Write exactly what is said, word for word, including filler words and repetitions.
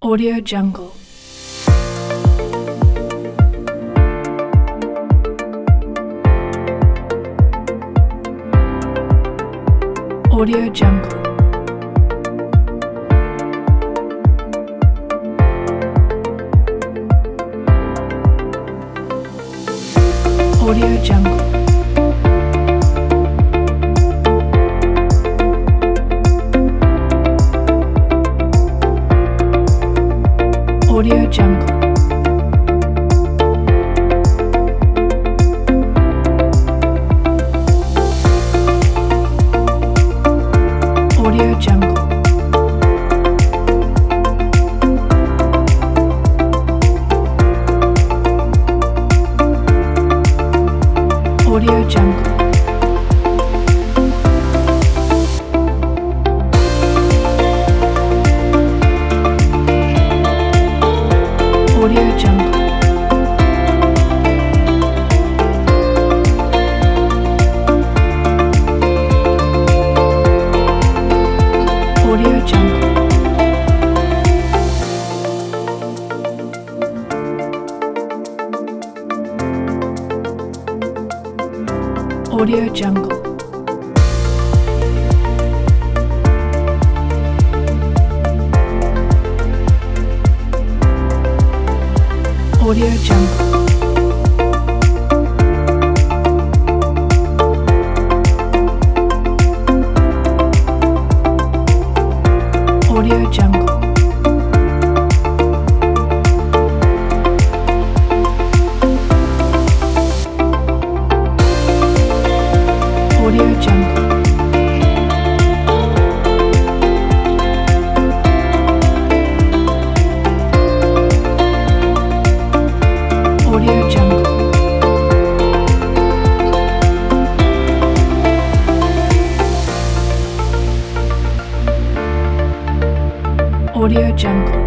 Audio Jungle. Audio Jungle. Audio Jungle. Audio Jungle. Audio Jungle. Audio Jungle. Audio Jungle. Audio Jungle. Audio Jungle. Audio Jungle. Audio Jungle. Audio Jungle. Audio Jungle. Audio Jungle.